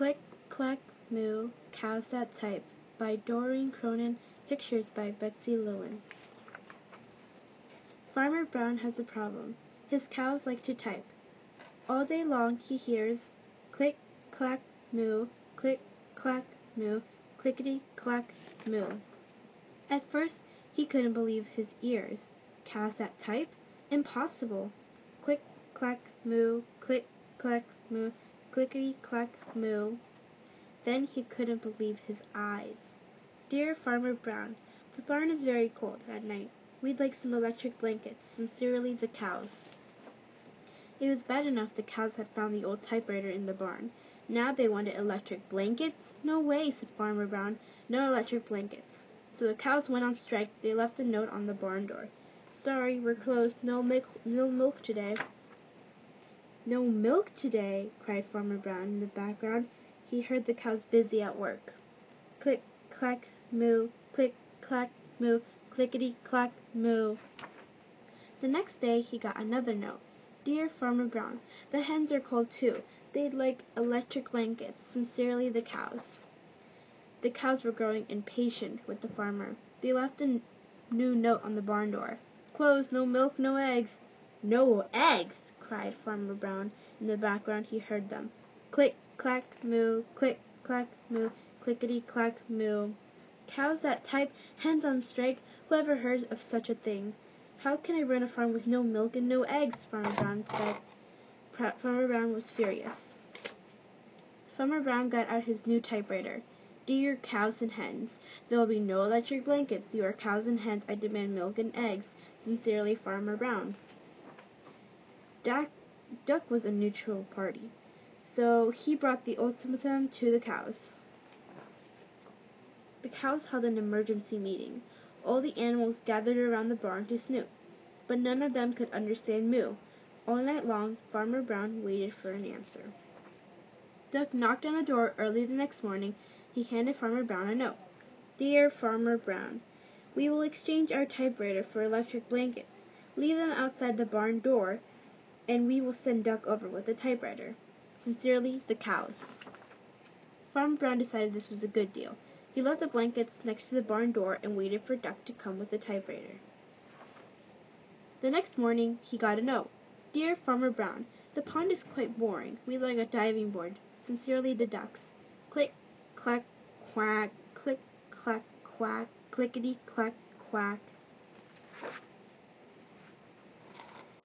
Click, Clack, Moo, Cows That Type by Doreen Cronin, pictures by Betsy Lewin. Farmer Brown has a problem. His cows like to type. All day long he hears click, clack, moo, click, clack, moo, clickety, clack, moo. At first he couldn't believe his ears. Cows that type? Impossible. Click, clack, moo, click, clack, moo, clickety, clack, moo. Then he couldn't believe his eyes. Dear Farmer Brown, the barn is very cold at night. We'd like some electric blankets. Sincerely, the cows. It was bad enough the cows had found the old typewriter in the barn. Now they wanted electric blankets? No way, said Farmer Brown. No electric blankets. So the cows went on strike. They left a note on the barn door. Sorry, we're closed. No milk today. No milk today, cried Farmer Brown in the background. He heard the cows busy at work. Click, clack, moo, click, clack, moo, clickety, clack, moo. The next day he got another note. Dear Farmer Brown, the hens are cold too. They'd like electric blankets. Sincerely, the cows. The cows were growing impatient with the farmer. They left a new note on the barn door. Closed, no milk, no eggs. No eggs, cried Farmer Brown. In the background he heard them. Click, clack, moo, click, clack, moo, clickety, clack, moo. Cows that type, hens on strike, who ever heard of such a thing? How can I run a farm with no milk and no eggs? Farmer Brown said. Farmer Brown was furious. Farmer Brown got out his new typewriter. Dear cows and hens, there will be no electric blankets. You are cows and hens. I demand milk and eggs. Sincerely, Farmer Brown. Duck was a neutral party, so he brought the ultimatum to the cows. The cows held an emergency meeting. All the animals gathered around the barn to snoop, but none of them could understand moo. All night long, Farmer Brown waited for an answer. Duck knocked on the door early the next morning. He handed Farmer Brown a note. Dear Farmer Brown, we will exchange our typewriter for electric blankets. Leave them outside the barn door, and we will send Duck over with the typewriter. Sincerely, the cows. Farmer Brown decided this was a good deal. He left the blankets next to the barn door and waited for Duck to come with the typewriter. The next morning he got a note. Dear Farmer Brown, the pond is quite boring. We'd like a diving board. Sincerely, the ducks. Click, clack, quack, click, clack, quack, clickety, clack, quack.